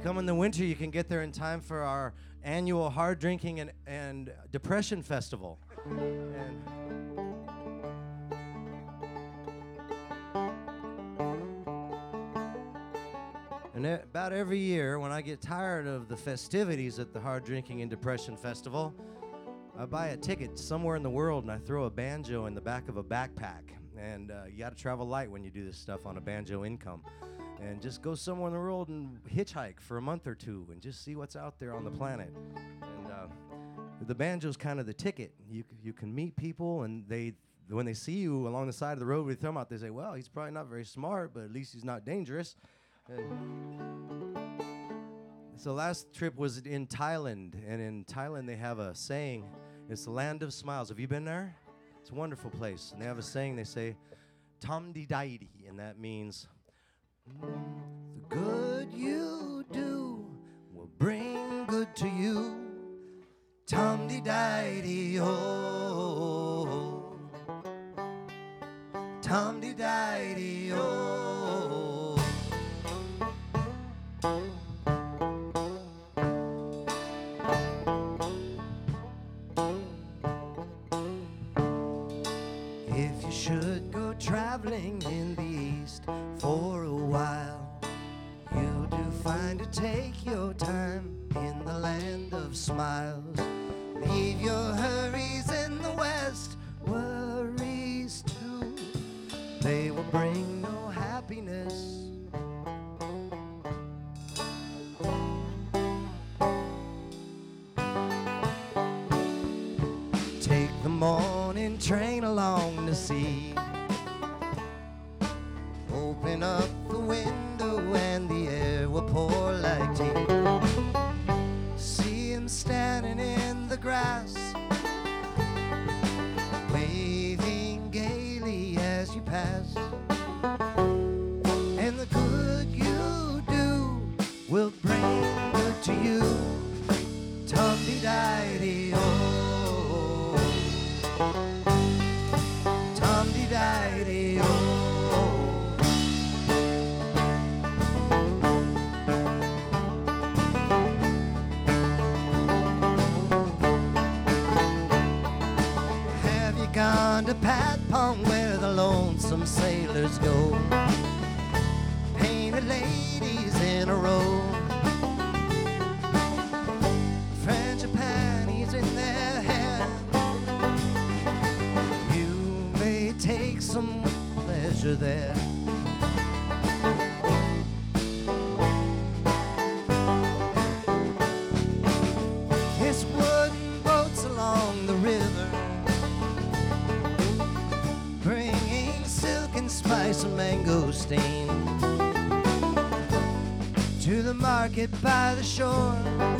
come in the winter, you can get there in time for our annual hard drinking and depression festival. And about every year, when I get tired of the festivities at the Hard Drinking and Depression Festival, I buy a ticket somewhere in the world and I throw a banjo in the back of a backpack. And you got to travel light when you do this stuff on a banjo income. And just go somewhere in the world and hitchhike for a month or two and just see what's out there on the planet. And the banjo's kind of the ticket. You can meet people, and when they see you along the side of the road with them out, they say, well, he's probably not very smart, but at least he's not dangerous. So last trip was in Thailand, and in Thailand they have a saying, it's the land of smiles. Have you been there? It's a wonderful place. And they have a saying, they say, Tom di daidi, and that means, the good you do will bring good to you. Tom di daidi, oh. Tom di daidi, oh. If you should go traveling in the East for a while, you do find to take your time in the land of smiles. Leave your hurries in the West, worries too. They will bring no happiness. Take the morning train along the sea. Open up the window and the air will pour like tea. See him standing in the grass, waving gaily as you pass. And the good you do will bring good to you. Tum-dee-di-dee-oh, tum-dee-di-dee-oh. Gone to Pat Pong where the lonesome sailors go, painted ladies in a row, frangipani's in their hair. You may take some pleasure there. It's wooden boats along the river, bringing silk and spice and mangosteen to the market by the shore.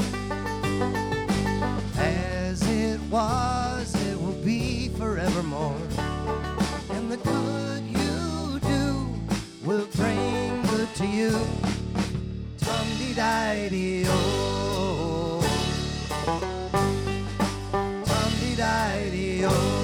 As it was, it will be forevermore. And the good you do will bring good to you. Tum-dee-di-dee-oh, tum-dee-di-dee-oh.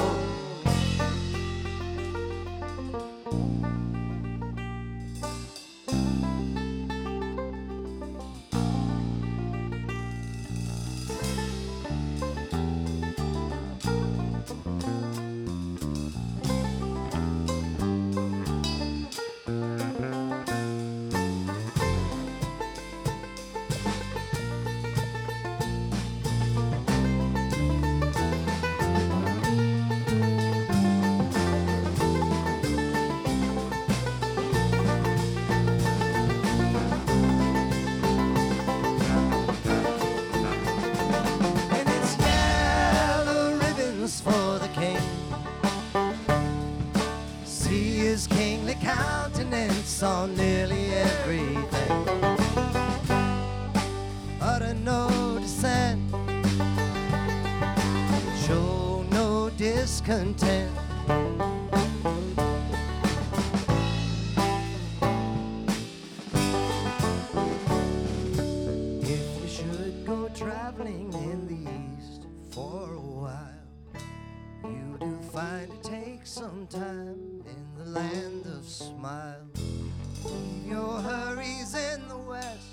For the king, see his kingly countenance on nearly everything. Utter no dissent, show no discontent. If you should go traveling in the East for a while, you do find it takes some time in the land of smiles. Leave your hurries in the West,